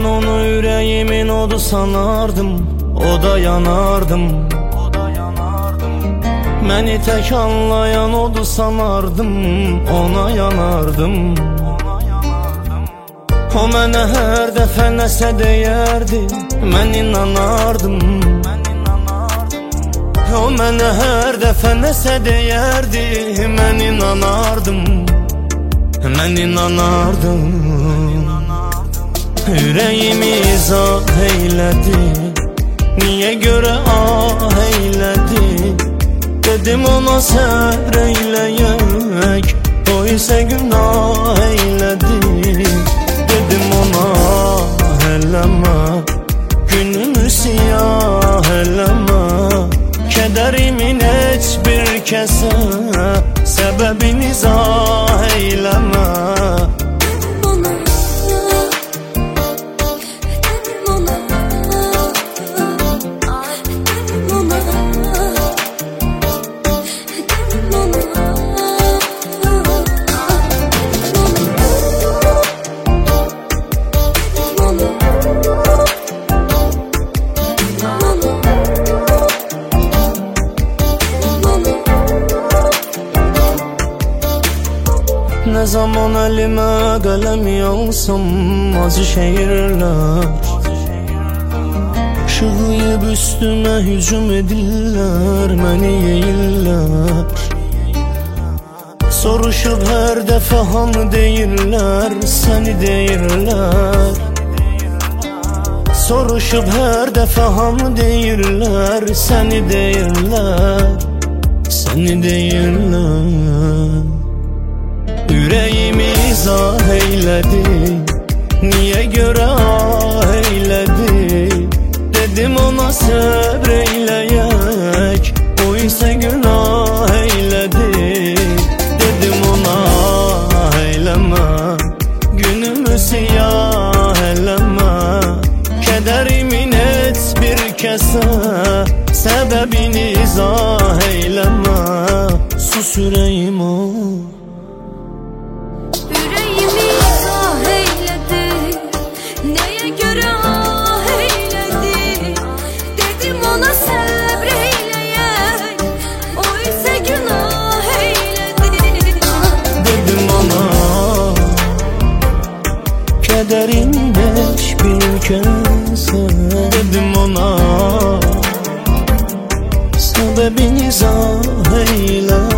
Ben onu yüreğimin odu sanardım, oda yanardım. Məni tək anlayan odu sanardım, ona yanardım. O mənə hər dəfə nəsə deyərdi, mən inanardım. O mənə hər dəfə nəsə deyərdi, mən inanardım. Mən inanardım. Ürəyimi izah eylədi, niyə görə ah eylədi? Dedim ona səbr eyləyək, o isə günah eylədi. Dedim ona eləmə, günümü siyah eləmə. Kədərimin heç bir kəsə səbəbini izah eyləmə. Nə zaman əlimə qələm alsam acı şeirlər şığıyıb üstümə hücum edirlər, məni yeyirlər. Soruşub hər dəfə hamı deyirlər, səni deyirlər. Soruşub hər dəfə hamı deyirlər, səni deyirlər. Səni deyirlər. Ürəyimi izah eylədi, niyə görə ah eylədi? Dedim ona səbr eyləyək, o isə günah eylədi. Dedim ona eyləmə, günümü siyah eləmə. Kədərimin heç bir kəsə səbəbini izah eyləmə. Sus ürəyim o. Kədərim heç bir kəsə dedim ona, səbəbini izah eylə.